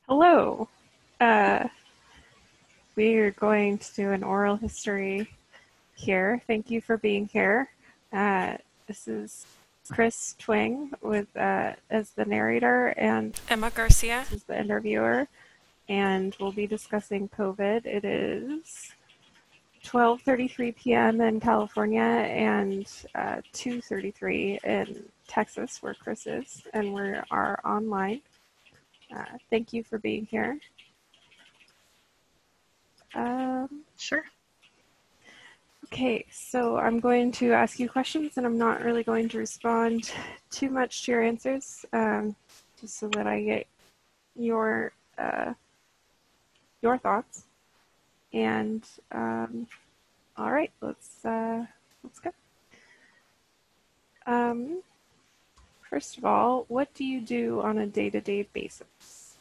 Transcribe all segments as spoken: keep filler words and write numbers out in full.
Hello. Uh, we're going to do an oral history here. Thank you for being here. Uh, this is Chris Twing with uh, as the narrator, and Emma Garcia. this is the interviewer. And we'll be discussing COVID. It is twelve thirty-three p m in California and uh, two thirty-three in Texas, where Chris is, and we are online. Uh, thank you for being here. Um, Sure. Okay, so I'm going to ask you questions and I'm not really going to respond too much to your answers, um, just so that I get your uh, your thoughts. And um, all right, let's uh, let's go. Um, first of all, what do you do on a day-to-day basis?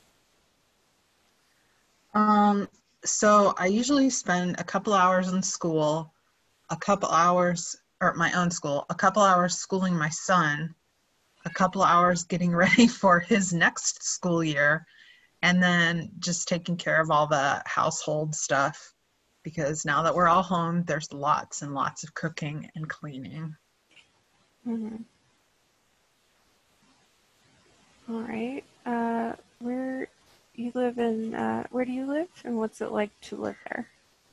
Um, so I usually spend a couple hours in school, a couple hours, or at my own school, a couple hours schooling my son, a couple hours getting ready for his next school year, and then just taking care of all the household stuff. Because now that we're all home, there's lots and lots of cooking and cleaning. Mm-hmm. All right. Uh, where you live in? Uh, where do you live, and what's it like to live there?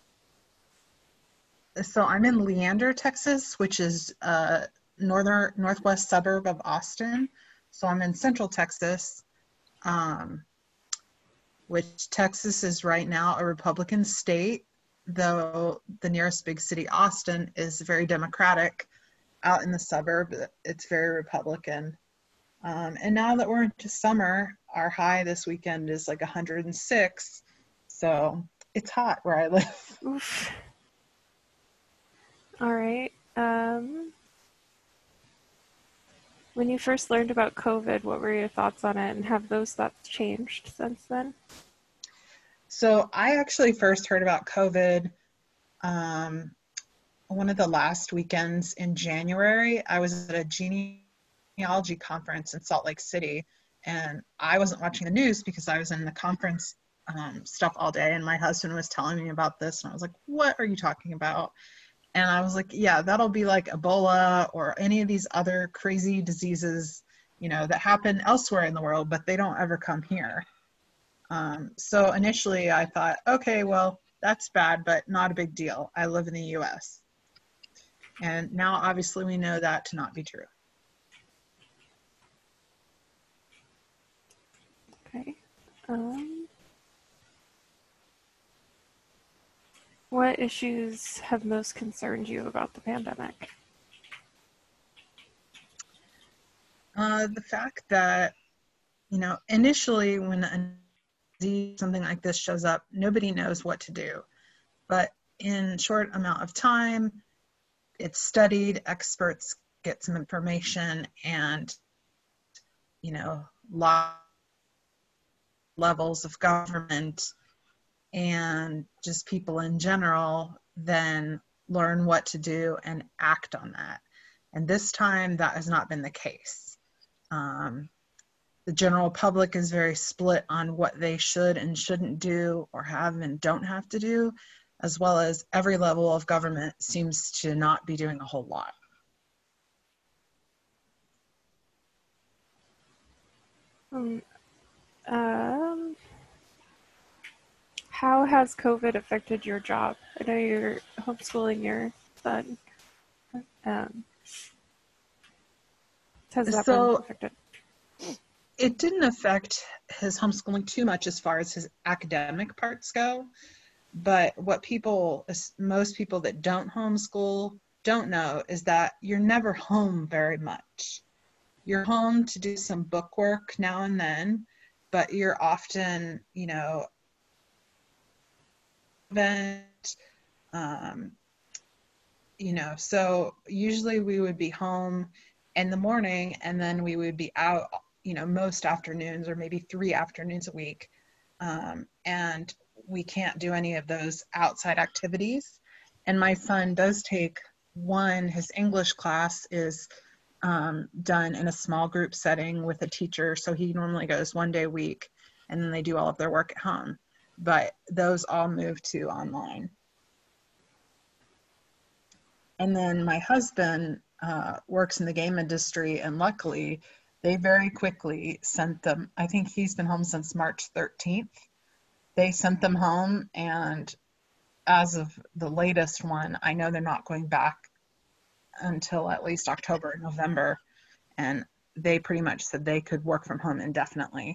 So I'm in Leander, Texas, which is a northern northwest suburb of Austin. So I'm in Central Texas, um, which Texas is right now a Republican state, though the nearest big city, Austin, is very Democratic. Out in the suburb, it's very Republican. Um, and now that we're into summer, our high this weekend is like one hundred six. So it's hot where I live. Oof. All right. Um, when you first learned about COVID, what were your thoughts on it, and have those thoughts changed since then? So I actually first heard about COVID um, one of the last weekends in January. I was at a genealogy conference in Salt Lake City, and I wasn't watching the news because I was in the conference um, stuff all day, and my husband was telling me about this, and I was like, what are you talking about? And I was like, yeah, that'll be like Ebola or any of these other crazy diseases, you know, that happen elsewhere in the world, but they don't ever come here. Um, so initially I thought, okay, well, that's bad, but not a big deal. I live in the U S. And now obviously we know that to not be true. Okay. Um, what issues have most concerned you about the pandemic? Uh, the fact that, you know, initially when a disease, something like this shows up, nobody knows what to do. But in short amount of time, it's studied, experts get some information, and, you know, law levels of government and just people in general then learn what to do and act on that. And this time that has not been the case. Um, the general public is very split on what they should and shouldn't do or have and don't have to do, as well as every level of government seems to not be doing a whole lot. Um, um, how has COVID affected your job? I know you're homeschooling your son. Um, has that been So affected? it didn't affect his homeschooling too much as far as his academic parts go. But what people, most people that don't homeschool don't know is that you're never home very much. You're home to do some book work now and then, but you're often, you know, event, um, you know, so usually we would be home in the morning and then we would be out, you know, most afternoons or maybe three afternoons a week. Um, and we can't do any of those outside activities. And my son does take one, his English class is um, done in a small group setting with a teacher. So he normally goes one day a week. and then they do all of their work at home. But those all moved to online. And then my husband uh, works in the game industry, and luckily they very quickly sent them, I think he's been home since March thirteenth. They sent them home, and as of the latest one, I know they're not going back until at least October, November. And they pretty much said they could work from home indefinitely.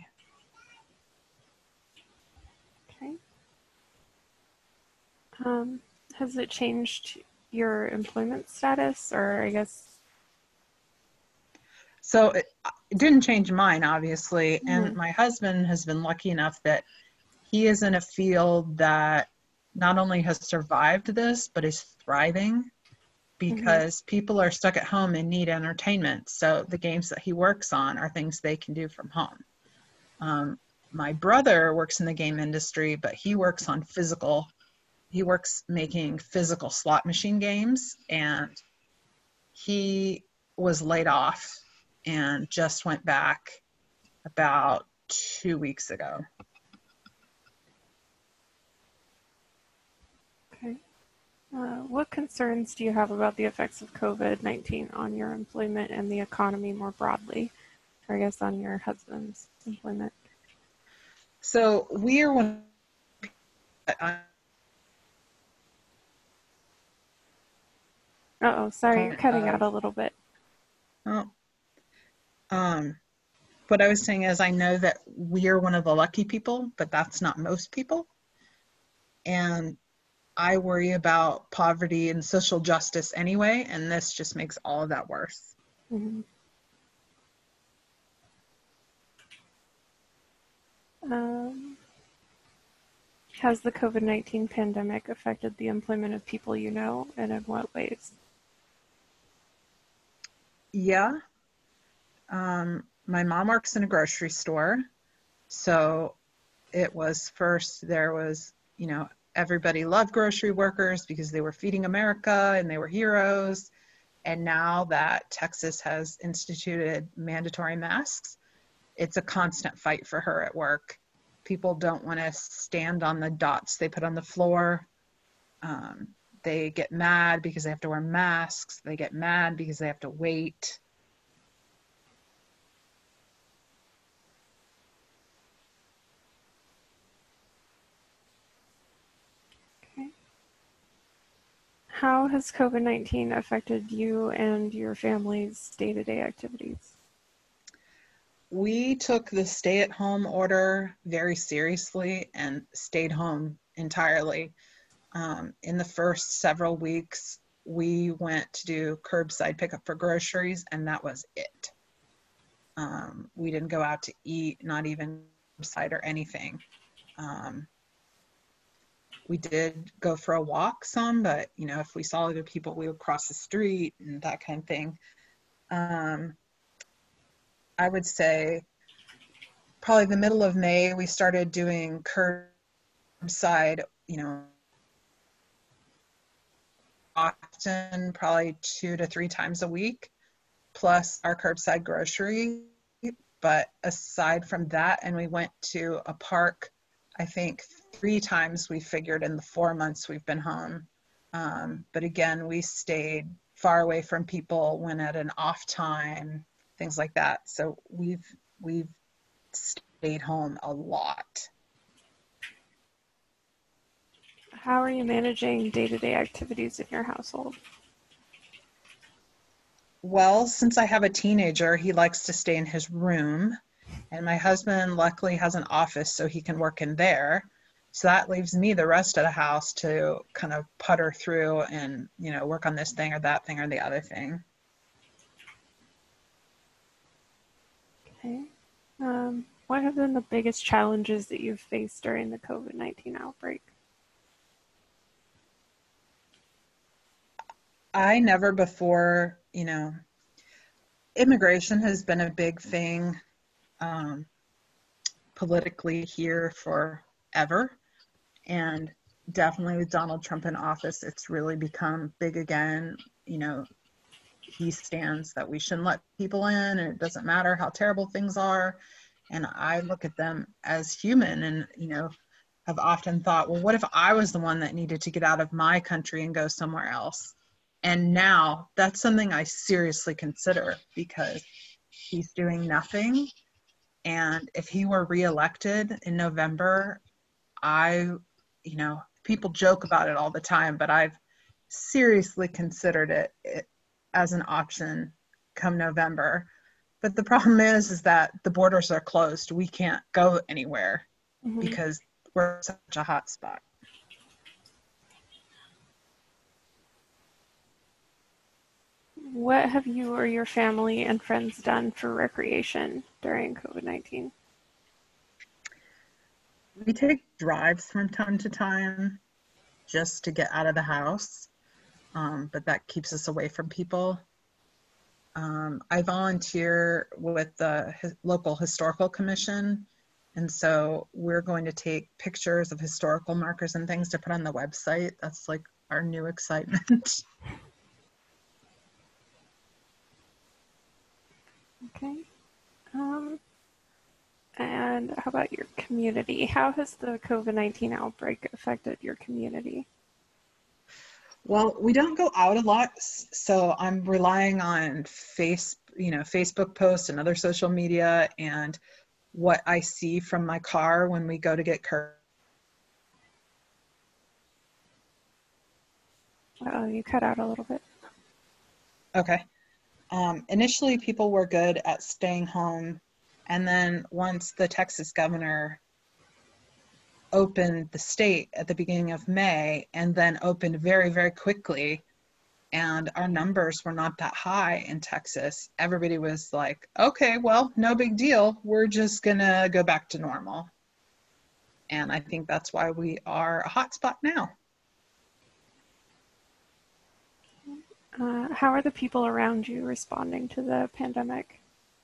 Okay. Um, has it changed your employment status, or I guess? So it, it didn't change mine, obviously. Mm-hmm. And my husband has been lucky enough that he is in a field that not only has survived this, but is thriving, because mm-hmm. people are stuck at home and need entertainment. So the games that he works on are things they can do from home. Um, my brother works in the game industry, but he works on physical, he works making physical slot machine games, and he was laid off and just went back about two weeks ago. Okay. Uh, what concerns do you have about the effects of COVID nineteen on your employment and the economy more broadly, or I guess on your husband's employment? So we are one. Uh oh, sorry, you're cutting uh, out a little bit. Oh, um, what I was saying is, I know that we are one of the lucky people, but that's not most people, and I worry about poverty and social justice anyway, and this just makes all of that worse. Mm-hmm. Um, has the COVID nineteen pandemic affected the employment of people you know, and in what ways? Yeah. Um, my mom works in a grocery store, so it was first, there was, you know, everybody loved grocery workers because they were feeding America and they were heroes. And now that Texas has instituted mandatory masks, it's a constant fight for her at work. People don't want to stand on the dots they put on the floor. Um, they get mad because they have to wear masks. They get mad because they have to wait. How has COVID nineteen affected you and your family's day-to-day activities? We took the stay-at-home order very seriously and stayed home entirely. Um, in the first several weeks, we went to do curbside pickup for groceries, and that was it. Um, we didn't go out to eat, not even curbside or anything. Um, We did go for a walk some, but, you know, if we saw other people, we would cross the street and that kind of thing. Um, I would say probably the middle of May, we started doing curbside, you know, often, probably two to three times a week, plus our curbside grocery. But aside from that, and we went to a park, I think three times we figured in the four months we've been home. Um, but again, we stayed far away from people when at an off time, things like that. So we've, we've stayed home a lot. How are you managing day-to-day activities in your household? Well, since I have a teenager, he likes to stay in his room. And my husband luckily has an office so he can work in there. So that leaves me the rest of the house to kind of putter through and, you know, work on this thing or that thing or the other thing. Okay. Um, what have been the biggest challenges that you've faced during the COVID nineteen outbreak? I never before, you know, immigration has been a big thing um, politically here forever. And definitely with Donald Trump in office, it's really become big again. You know, he stands that we shouldn't let people in, and it doesn't matter how terrible things are. And I look at them as human and, you know, have often thought, well, what if I was the one that needed to get out of my country and go somewhere else? And now that's something I seriously consider, because he's doing nothing. And if he were reelected in November, I, you know, people joke about it all the time, but I've seriously considered it, it as an option come November. But the problem is, is that the borders are closed. We can't go anywhere Mm-hmm. because we're such a hot spot. What have you or your family and friends done for recreation during COVID nineteen? We take drives from time to time just to get out of the house, um, but that keeps us away from people. Um, I volunteer with the hi- local historical commission, and so we're going to take pictures of historical markers and things to put on the website. That's like our new excitement. Okay. Um, and how about your community? How has the COVID nineteen outbreak affected your community? Well, we don't go out a lot, s- so I'm relying on face, you know, Facebook posts and other social media and what I see from my car when we go to get cur. Uh, you cut out a little bit. Okay. Um, initially, people were good at staying home, and then once the Texas governor opened the state at the beginning of May, and then opened very, very quickly, and our numbers were not that high in Texas, everybody was like, okay, well, no big deal. We're just gonna go back to normal. And I think that's why we are a hotspot now. Uh, how are the people around you responding to the pandemic?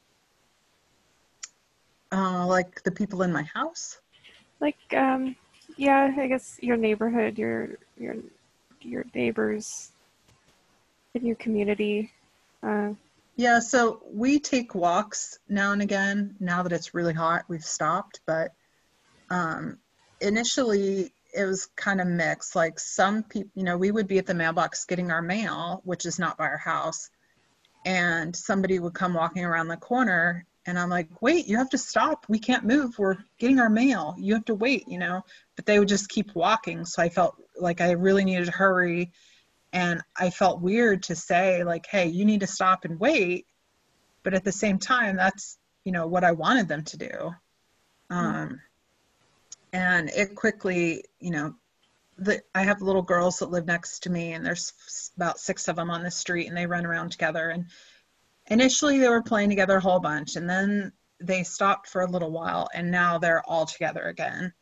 Uh, like the people in my house. Like, um, yeah, I guess your neighborhood, your your your neighbors in your community. Uh, Yeah, so we take walks now and again. Now that it's really hot, we've stopped, but um, initially it was kind of mixed. Like some people, you know, we would be at the mailbox getting our mail, which is not by our house, and somebody would come walking around the corner, and I'm like, wait, you have to stop. We can't move. We're getting our mail. You have to wait, you know, but they would just keep walking. So I felt like I really needed to hurry. And I felt weird to say, like, hey, you need to stop and wait. But at the same time, that's, you know, what I wanted them to do. Um, and it quickly, you know, the, I have little girls that live next to me, and there's about six of them on the street, and they run around together. And initially they were playing together a whole bunch, and then they stopped for a little while, and now they're all together again.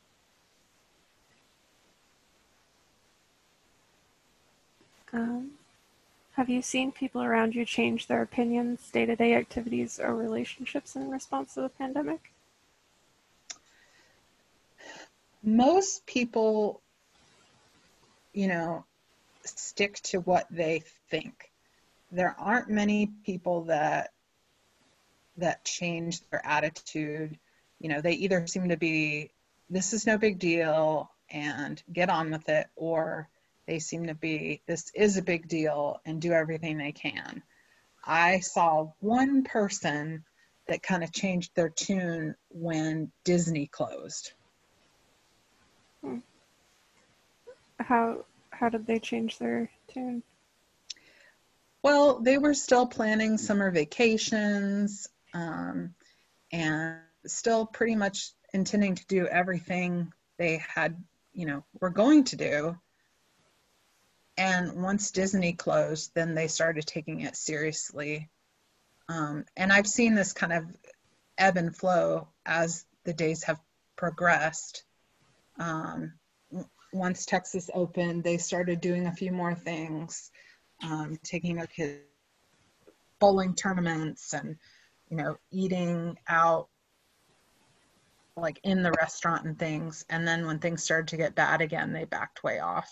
um, have you seen people around you change their opinions, day-to-day activities, or relationships in response to the pandemic? Most people, you know, stick to what they think. There aren't many people that that change their attitude. You know, they either seem to be, this is no big deal and get on with it, or they seem to be, this is a big deal and do everything they can. I saw one person that kind of changed their tune when Disney closed. Hmm. How how did they change their tune? Well, they were still planning summer vacations, um, and still pretty much intending to do everything they had, you know, were going to do. And once Disney closed, then they started taking it seriously. Um, and I've seen this kind of ebb and flow as the days have progressed. Um, once Texas opened, they started doing a few more things, um, taking their kids bowling tournaments and, you know, eating out like in the restaurant and things. And then when things started to get bad again, they backed way off.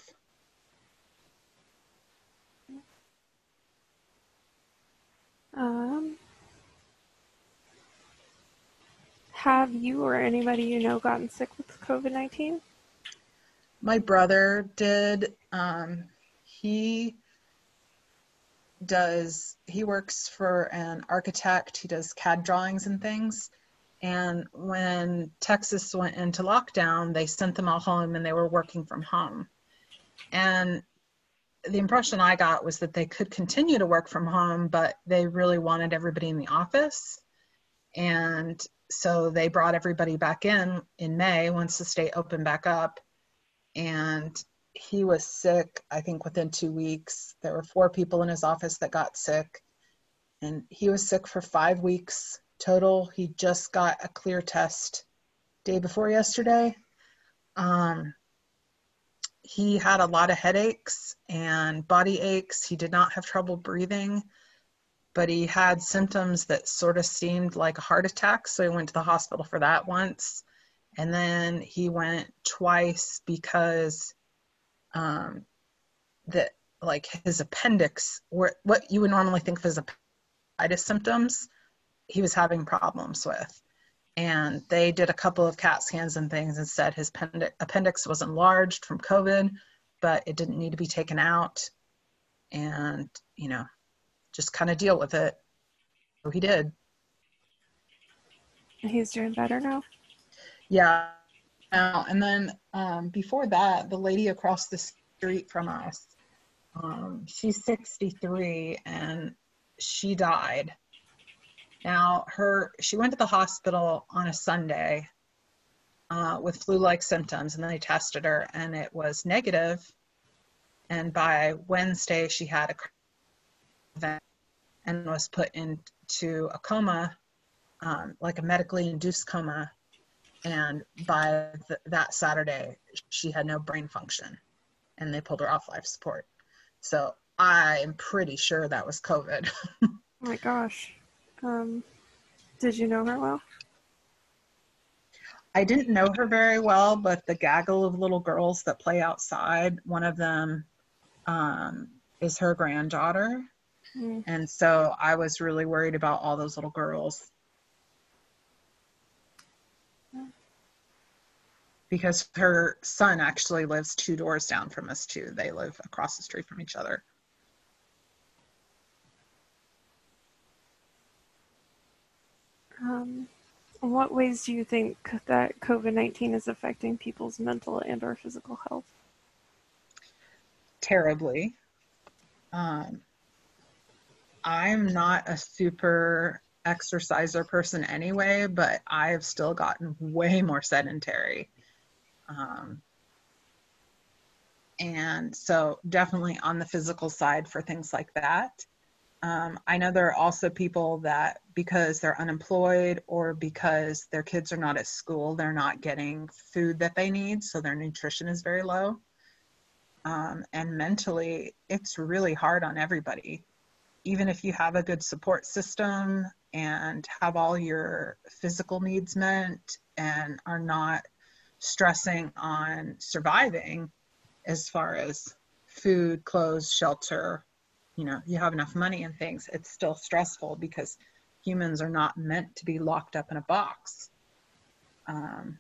Um, Have you or anybody you know gotten sick with COVID nineteen? My brother did. Um, he does, he works for an architect. He does C A D drawings and things. And when Texas went into lockdown, they sent them all home and they were working from home. And the impression I got was that they could continue to work from home, but they really wanted everybody in the office. And so they brought everybody back in in May once the state opened back up. And he was sick, I think within two weeks. There were four people in his office that got sick. And he was sick for five weeks total. He just got a clear test day before yesterday. Um, he had a lot of headaches and body aches. He did not have trouble breathing, but he had symptoms that sort of seemed like a heart attack. So he went to the hospital for that once. And then he went twice because um, that like his appendix, were what you would normally think of as appendicitis symptoms, he was having problems with. And they did a couple of CAT scans and things and said his appendix was enlarged from COVID, but it didn't need to be taken out. And, you know, just kind of deal with it. So he did. And he's doing better now? Yeah. And then um, before that, the lady across the street from us, um, she's sixty-three and she died. Now, her she went to the hospital on a Sunday uh, with flu-like symptoms, and then they tested her, and it was negative. And by Wednesday, she had a event and was put into a coma, um, like a medically induced coma. And by th- that Saturday, she had no brain function, and they pulled her off life support. So I'm pretty sure that was COVID. Oh my gosh. Um, did you know her well? I didn't know her very well, but the gaggle of little girls that play outside, one of them um, is her granddaughter. Mm. And so I was really worried about all those little girls. Yeah. Because her son actually lives two doors down from us too. They live across the street from each other. Um, in what ways do you think that COVID nineteen is affecting people's mental and or physical health? Terribly. Um, I'm not a super exerciser person anyway, but I've still gotten way more sedentary. Um, and so definitely on the physical side for things like that. Um, I know there are also people that because they're unemployed or because their kids are not at school, they're not getting food that they need, so their nutrition is very low. Um, and mentally, it's really hard on everybody. Even if you have a good support system and have all your physical needs met and are not stressing on surviving as far as food, clothes, shelter, you know, you have enough money and things, it's still stressful because humans are not meant to be locked up in a box. Um,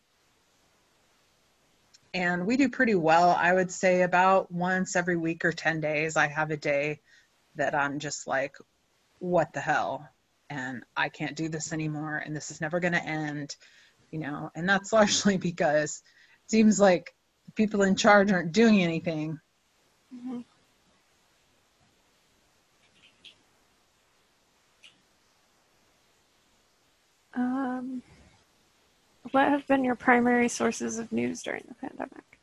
and we do pretty well. I would say about once every week or ten days, I have a day that I'm just like, what the hell? And I can't do this anymore. And this is never going to end, you know, and that's largely because it seems like people in charge aren't doing anything. Mm-hmm. Um, what have been your primary sources of news during the pandemic?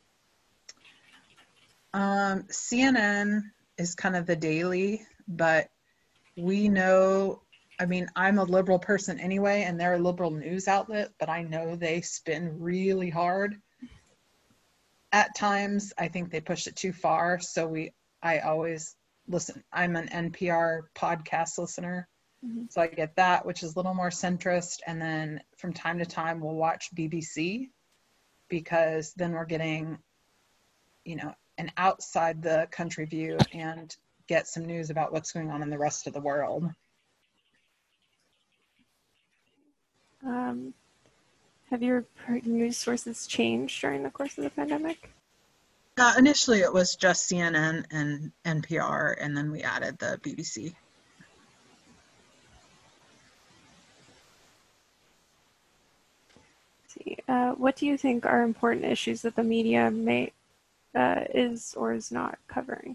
Um, C N N is kind of the daily, but we know, I mean, I'm a liberal person anyway, and they're a liberal news outlet, but I know they spin really hard. At times, I think they push it too far, so we, I always listen. I'm an N P R podcast listener. Mm-hmm. So I get that, which is a little more centrist. And then from time to time, we'll watch B B C because then we're getting, you know, an outside the country view and get some news about what's going on in the rest of the world. Um, Have your news sources changed during the course of the pandemic? Uh, initially, it was just C N N and N P R, and then we added the B B C. Let's see, uh, what do you think are important issues that the media may uh, is or is not covering?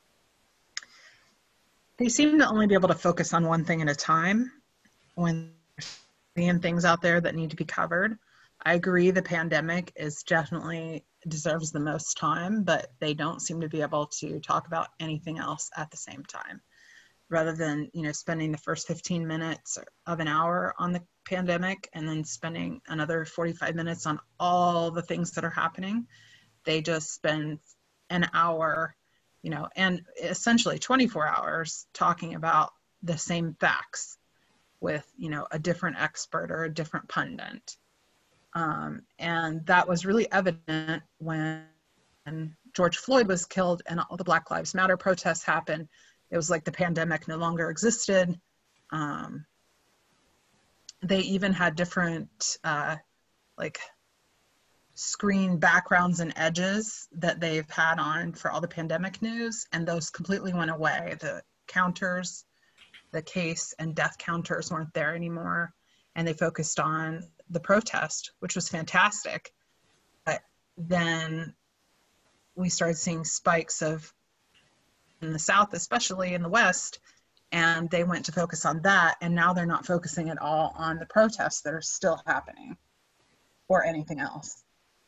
They seem to only be able to focus on one thing at a time when there's a million things out there that need to be covered. I agree the pandemic is definitely deserves the most time, but they don't seem to be able to talk about anything else at the same time. Rather than, you know, spending the first fifteen minutes of an hour on the pandemic and then spending another forty-five minutes on all the things that are happening, they just spend an hour, you know, and essentially twenty-four hours talking about the same facts with, you know, a different expert or a different pundit. Um, and that was really evident when George Floyd was killed and all the Black Lives Matter protests happened. It was like the pandemic no longer existed. Um, they even had different uh, like screen backgrounds and edges that they've had on for all the pandemic news, and those completely went away. The counters, the case and death counters weren't there anymore, and they focused on the protest, which was fantastic. But then we started seeing spikes of in the South, especially in the West, and they went to focus on that, and now they're not focusing at all on the protests that are still happening or anything else.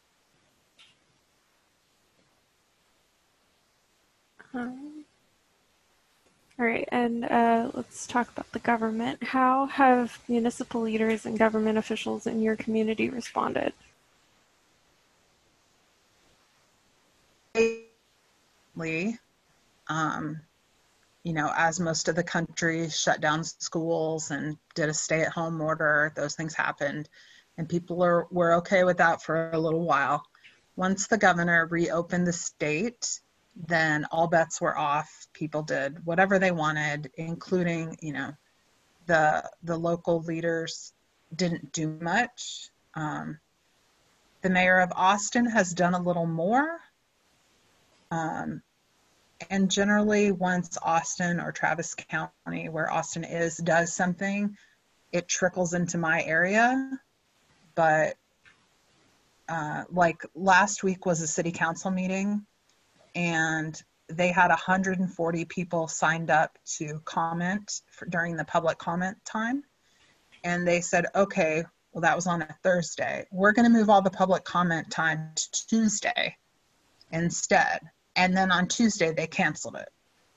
Um, all right, and uh, let's talk about the government. How have municipal leaders and government officials in your community responded? Um, you know, as most of the country shut down schools and did a stay-at-home order, those things happened, and people are were okay with that for a little while. Once the governor reopened the state, then all bets were off. People did whatever they wanted, including, you know, the the local leaders didn't do much. Um, the mayor of Austin has done a little more. Um, and generally, once Austin or Travis County, where Austin is, does something, it trickles into my area. But uh, like last week was a city council meeting, and they had one hundred forty people signed up to comment for, during the public comment time. And they said, okay, well, that was on a Thursday. We're going to move all the public comment time to Tuesday instead. And then on Tuesday, they canceled it.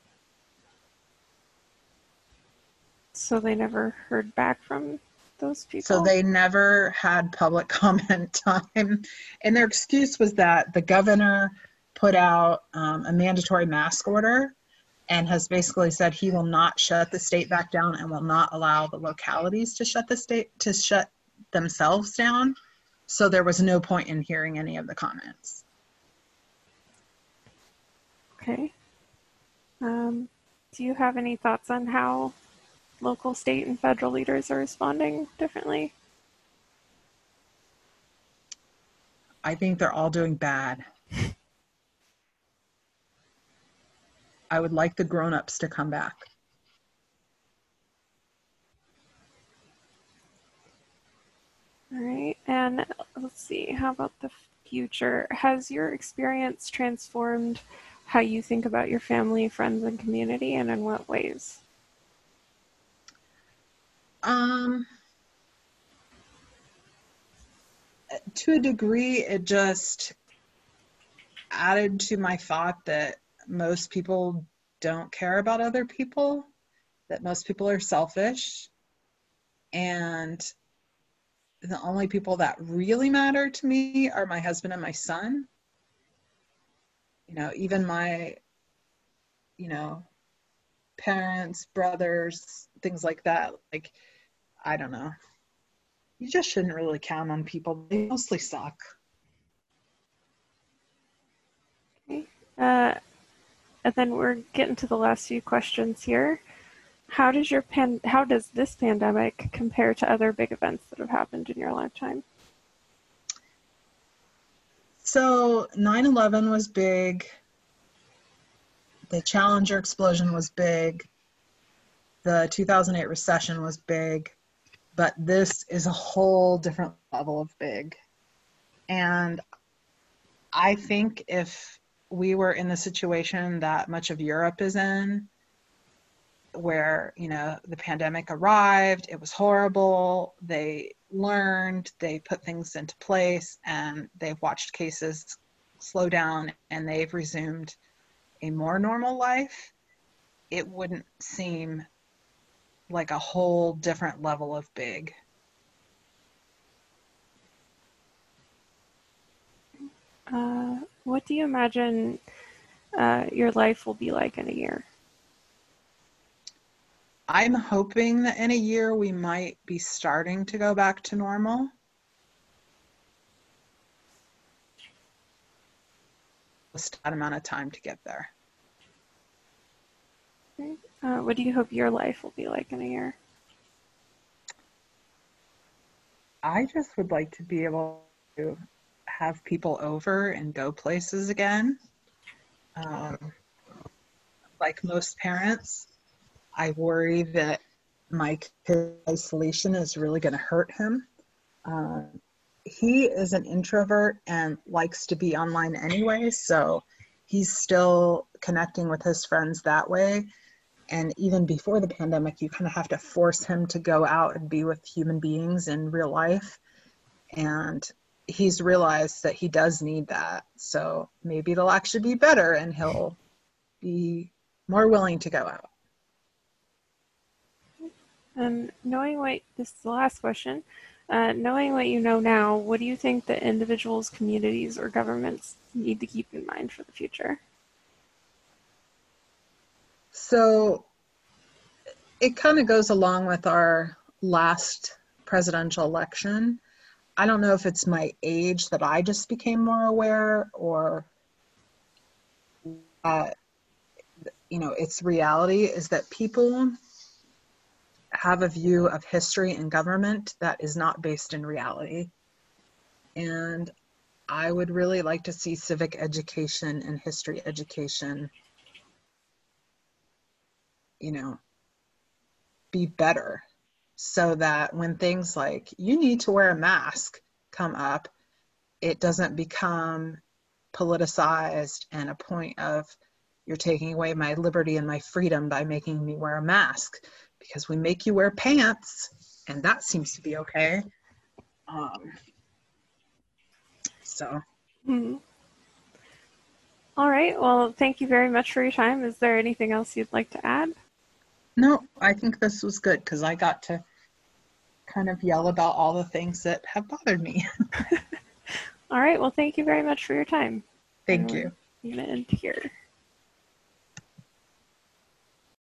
So they never heard back from those people? So they never had public comment time. And their excuse was that the governor put out um, a mandatory mask order and has basically said he will not shut the state back down and will not allow the localities to shut the state, to shut themselves down. So there was no point in hearing any of the comments. Okay. Um, do you have any thoughts on how local, state, and federal leaders are responding differently? I think they're all doing bad. I would like the grown-ups to come back. All right, and let's see, how about the future? Has your experience transformed how you think about your family, friends, and community, and in what ways? Um, to a degree, it just added to my thought that most people don't care about other people, that most people are selfish, and the only people that really matter to me are my husband and my son. You know, even my, you know, parents, brothers, things like that. Like, I don't know. You just shouldn't really count on people. They mostly suck. Okay. Uh, and then we're getting to the last few questions here. How does your pan- how does this pandemic compare to other big events that have happened in your lifetime? So nine eleven was big. The Challenger explosion was big. The two thousand eight recession was big. But this is a whole different level of big. And I think if we were in the situation that much of Europe is in, where, you know, the pandemic arrived, it was horrible, they learned, they put things into place, and they've watched cases slow down, and they've resumed a more normal life, it wouldn't seem like a whole different level of big. Uh, what do you imagine uh, your life will be like in a year? I'm hoping that in a year we might be starting to go back to normal. Just that amount of time to get there. Okay. Uh, what do you hope your life will be like in a year? I just would like to be able to have people over and go places again. Um, like most parents, I worry that my kid's isolation is really going to hurt him. Um, he is an introvert and likes to be online anyway, so he's still connecting with his friends that way. And even before the pandemic, you kind of have to force him to go out and be with human beings in real life. And he's realized that he does need that. So maybe it'll actually be better and he'll be more willing to go out. And knowing what, this is the last question, uh, knowing what you know now, what do you think that individuals, communities, or governments need to keep in mind for the future? So it kind of goes along with our last presidential election. I don't know if it's my age that I just became more aware, or, uh, you know, it's reality is that people have a view of history and government that is not based in reality. And I would really like to see civic education and history education, you know, be better, so that when things like you need to wear a mask come up, it doesn't become politicized and a point of you're taking away my liberty and my freedom by making me wear a mask, because we make you wear pants and that seems to be okay. Um, so. Hmm. All right. Well, thank you very much for your time. Is there anything else you'd like to add? No, I think this was good because I got to kind of yell about all the things that have bothered me. All right. Well, thank you very much for your time. Thank you. I'm going to end here.